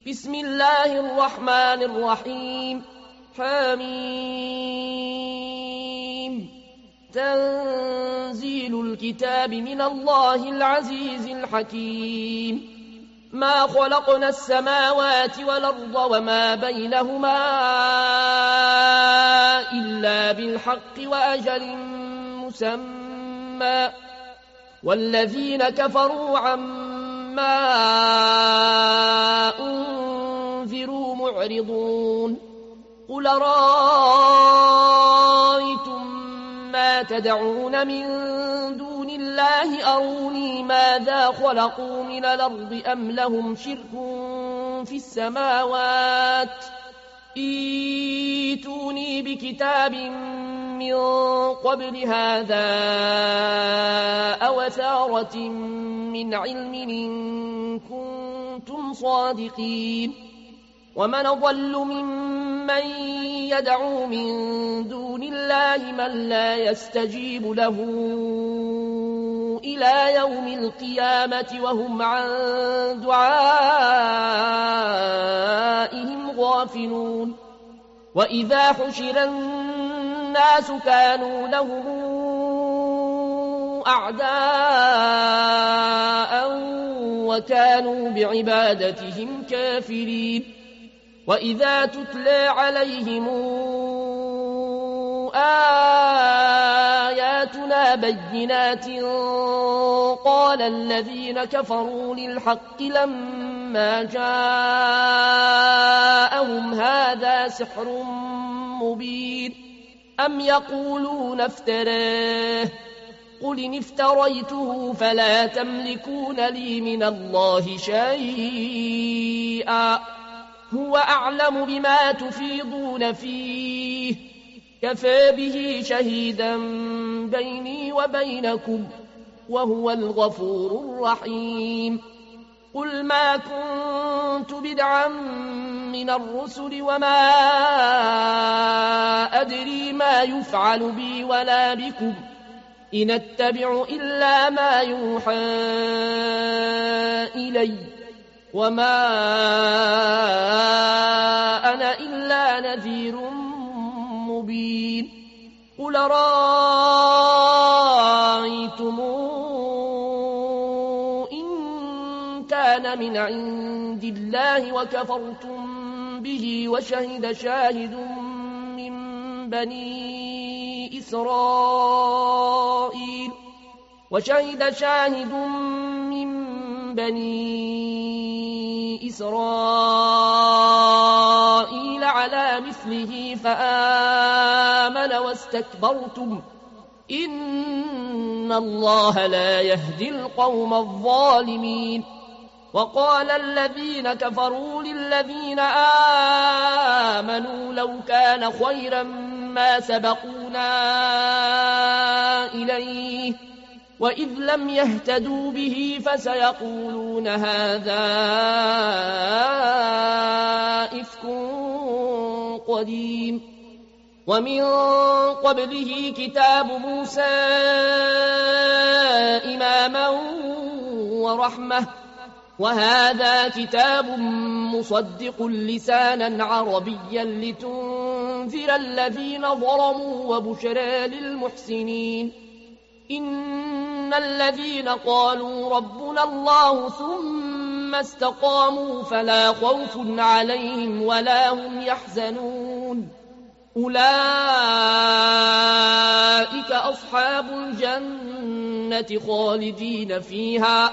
بسم الله الرحمن الرحيم. حميم. تنزيل الكتاب من الله العزيز الحكيم. ما خلقنا السماوات والأرض وما بينهما إلا بالحق وأجل مسمى، والذين كفروا عما أنذروا معرضون. قل رأيتم ما تدعون من دون الله أروني ماذا خلقوا من الأرض أم لهم شرك في السماوات، ائتوني بكتاب من قبل هذا أو أثارة من علم إن كنتم صادقين. ومن أضل ممن يدعو من دون الله من لا يستجيب له إلى يوم القيامة وهم عن دعائهم غافلون. وإذا حشر الناس كانوا لهم أعداء وكانوا بعبادتهم كافرين. وإذا تتلى عليهم آياتنا بينات قال الذين كفروا للحق لما جاءهم هذا سحر مبين أم يقولون افتراه قل إن افتريته فلا تملكون لي من الله شيئا هو أعلم بما تفيضون فيه كفى به شهيدا بيني وبينكم وهو الغفور الرحيم. قل ما كنت بدعا من الرسل وما أدري ما يفعل بي ولا بكم إن أتبع إلا ما يوحى إلي وما أنا إلا نذير مبين. قل رأيتم إن كان من عند الله وكفرتم به وشهد شاهد من بني إسرائيل على مثله فآمن واستكبرتم إن الله لا يهدي القوم الظالمين. وقال الذين كفروا للذين آمنوا لو كان خيرا ما سبقونا إليه وإذ لم يهتدوا به فسيقولون هذا إفك قديم. ومن قبله كتاب موسى إماما ورحمة وهذا كتاب مصدق لسانا عربيا لتنذر الذين ظلموا وبشرى للمحسنين. إن الذين قالوا ربنا الله ثم استقاموا فلا خوف عليهم ولا هم يحزنون أولئك أصحاب الجنة خالدين فيها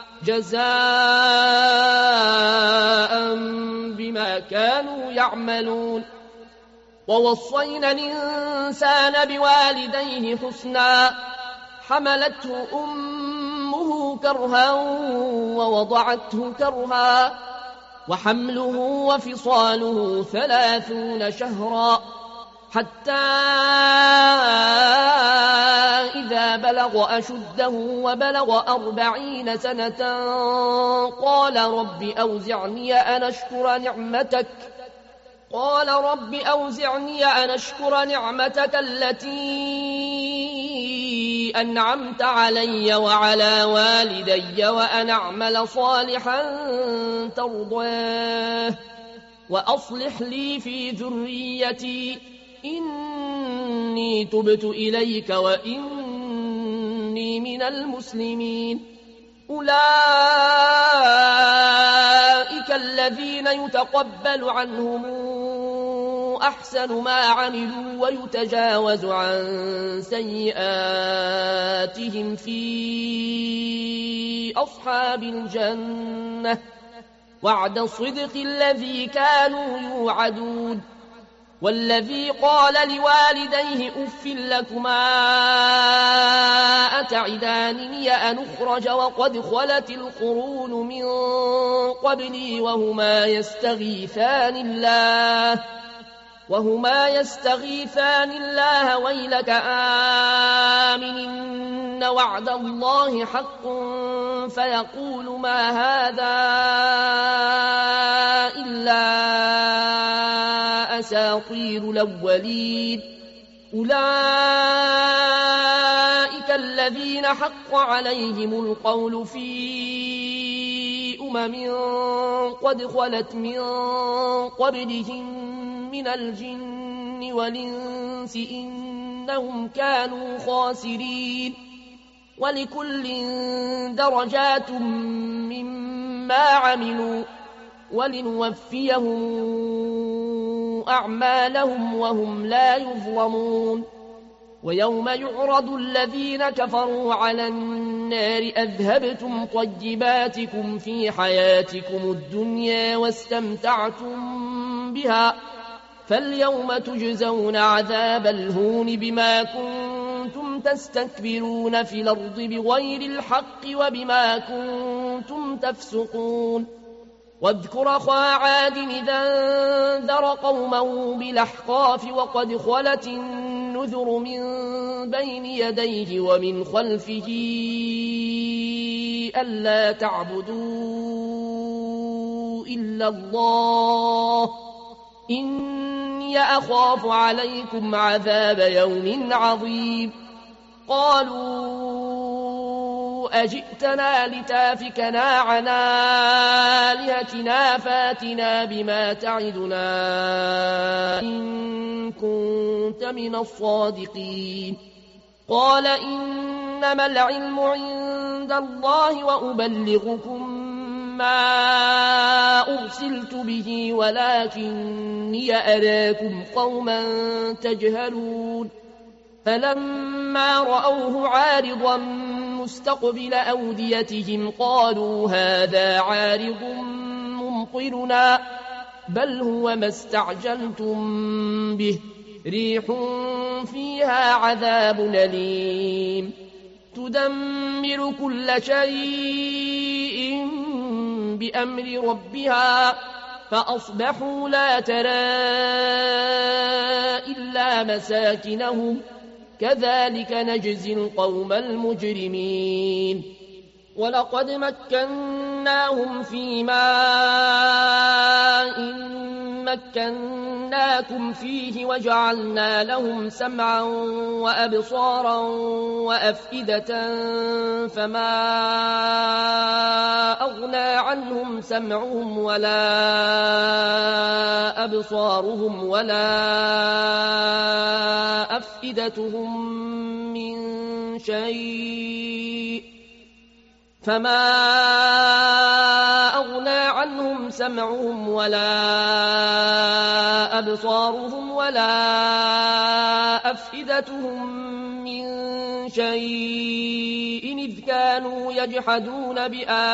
جزاء بما كانوا يعملون. ووصينا الإنسان بوالديه حسنا حملته أمه كرها ووضعته كرها وحمله وفصاله 30 شهرا حتى إذا بلغ أشده وبلغ 40 سنة قال رب أوزعني أن أشكر نعمتك التي أنعمت علي وعلى والدي وأن أعمل صالحا ترضاه وأصلح لي في ذريتي إني تبت إليك وإني من المسلمين. أولئك الذين يتقبل عنهم أحسن ما عملوا ويتجاوز عن سيئاتهم في أصحاب الجنة وعد الصدق الذي كانوا يوعدون. والذي قال لوالديه أف لكما أتعدانني أن أخرج وقد خلت القرون من قبلي وهما يستغيثان الله ويلك آمن وعد الله حق فيقول ما هذا إلا أساطير الأولين. أولئك الذين حق عليهم القول في قد خلت من قبلهم من الجن والإنس إنهم كانوا خاسرين. ولكل درجات مما عملوا ولنوفيهم أعمالهم وهم لا يظلمون. ويوم يعرض الذين كفروا على النار أذهبتم طيباتكم في حياتكم الدنيا واستمتعتم بها فاليوم تجزون عذاب الهون بما كنتم تستكبرون في الأرض بغير الحق وبما كنتم تفسقون. واذكر أخا عاد إذا انذر قومه بالأحقاف وقد خلت النذر من بين يديه ومن خلفه ألا تعبدوا إلا الله إني أخاف عليكم عذاب يوم عظيم. قالوا أجئتنا لتافكنا عن آلهتنا فاتنا بما تعدنا إن كنت من الصادقين. قال إنما العلم عند الله وأبلغكم ما أرسلت به ولكني أراكم قوما تجهلون. فلما رأوه عارضا مستقبل أوديتهم قالوا هذا عارض ممطرنا بل هو ما استعجلتم به ريح فيها عذاب أليم تدمر كل شيء بأمر ربها فأصبحوا لا ترى إلا مساكنهم كذلك نجزي القوم المجرمين. ولقد مكناهم في ماء مكناكم فيه وجعلنا لهم سمعا وأبصارا وأفئدة فما أغنى عنهم سمعهم ولا أبصارهم ولا أفئدتهم من شيء فما أغنى عنهم سمعهم ولا أبصارهم ولا أفئدتهم من شيء إذ كانوا يجحدون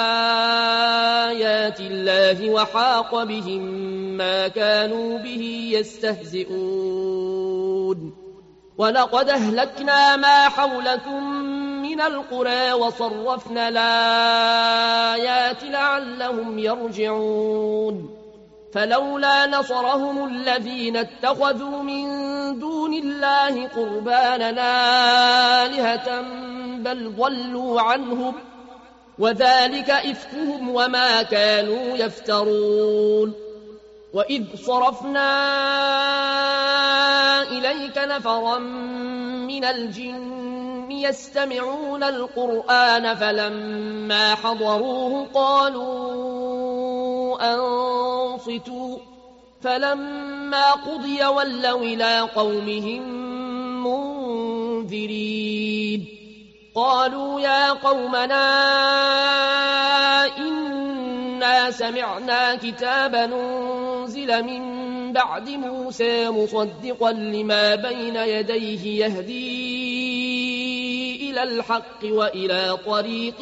بآيات الله وحاق بهم ما كانوا به يستهزئون. ولقد أهلكنا ما حولكم من القرى وصرفنا الآيات لعلهم يرجعون. فلولا نصرهم الذين اتخذوا من دون الله قربانا آلهة بل ضلوا عنهم وذلك إفكهم وما كانوا يفترون. وإذ صرفنا إليك نفرا من الجن يستمعون القرآن فلما حضروه قالوا أنصتوا فلما قضي ولوا إلى قومهم منذرين قالوا يا قومنا إنا سمعنا كتابا أنزل من بعد موسى مصدقا لما بين يديه يهدي إلى الحق وإلى طريق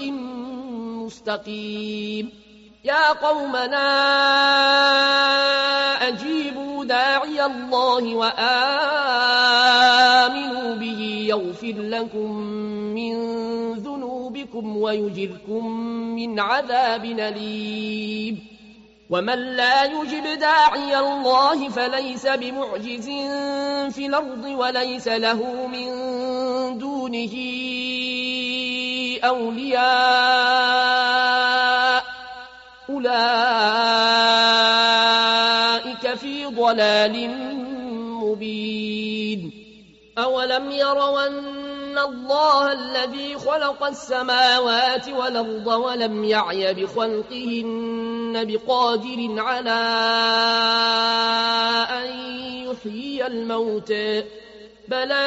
مستقيم يا قومنا أجيبوا داعي الله وآمنوا به يغفر لكم من ذنوبكم ويجركم من عذاب أليم ومن لا يجب داعي الله فليس بمعجز في الأرض وليس له من دونه أولياء أولئك في ضلال مبين أولم يروا أن الله الذي خلق السماوات والأرض ولم يعي بخلقهن بقادر على أن يحيي الموتى بلى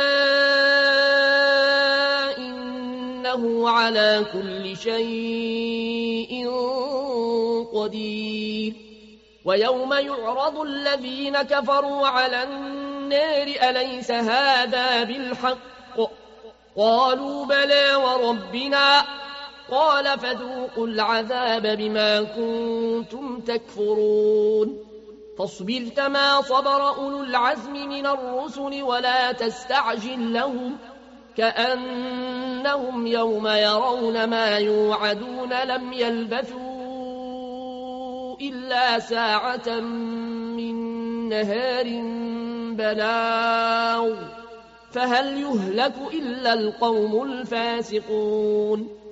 إنه على كل شيء قدير ويوم يعرض الذين كفروا على النار أليس هذا بالحق قالوا بلى وربنا قال فذوقوا العذاب بما كنتم تكفرون فاصبر كما صبر أولو العزم من الرسل ولا تستعجل لهم كأنهم يوم يرون ما يوعدون لم يلبثوا إلا ساعة من نهار بلاغ فهل يهلك إلا القوم الفاسقون